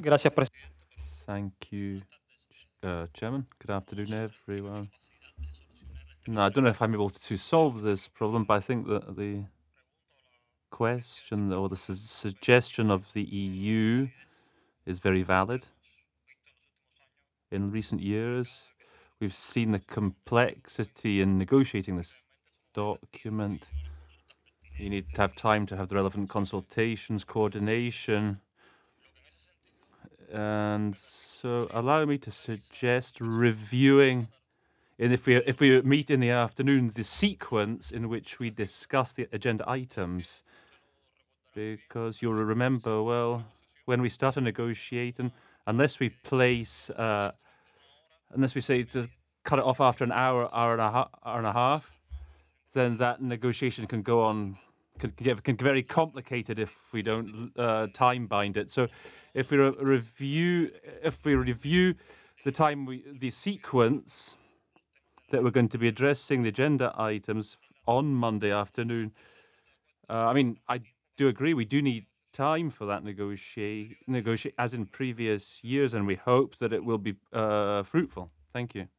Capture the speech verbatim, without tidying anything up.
Gracias, presidente. Thank you, uh, Chairman. Good afternoon, everyone. No, I don't know if I'm able to solve this problem, but I think that the question or the su suggestion of the E U is very valid. In recent years, we've seen the complexity in negotiating this document. You need to have time to have the relevant consultations, coordination. And so allow me to suggest reviewing, and if we if we meet in the afternoon, the sequence in which we discuss the agenda items, because you'll remember, well, when we start a negotiation, unless we place, uh, unless we say to cut it off after an hour, hour and a half, hour and a half, then that negotiation can go on, can get can get very complicated if we don't uh, time bind it. So, if we re- review, if we review the time we the sequence that we're going to be addressing the agenda items on Monday afternoon. Uh, I mean, I do agree we do need time for that negotiate negotiate as in previous years, and we hope that it will be uh, fruitful. Thank you.